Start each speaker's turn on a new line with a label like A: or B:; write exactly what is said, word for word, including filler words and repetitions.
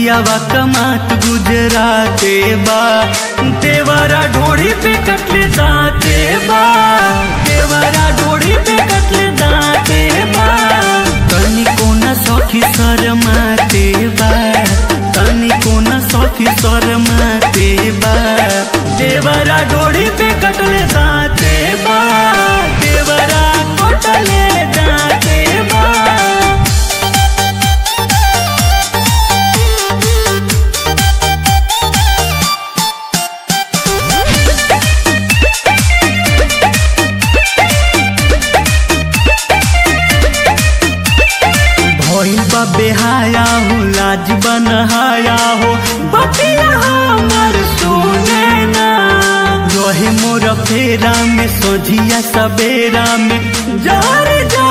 A: पियावा कमात गुजराते बा, देवरा ढोड़ी पे कटले दाते बा, देवरा ढोड़ी पे कटले दाते बा। तनी कोना सखी शरमाते बा, तनी कोना सखी शरमाते बा, देवरा ढोड़ी पे कटले दाते बा, देवरा कटले दाते बा। भइल बा बेहाया हो, लाज बनहाया हो, बतिया हमर सुने ना। रहे मोर फेरा में सोझिया सवेरा में जार जा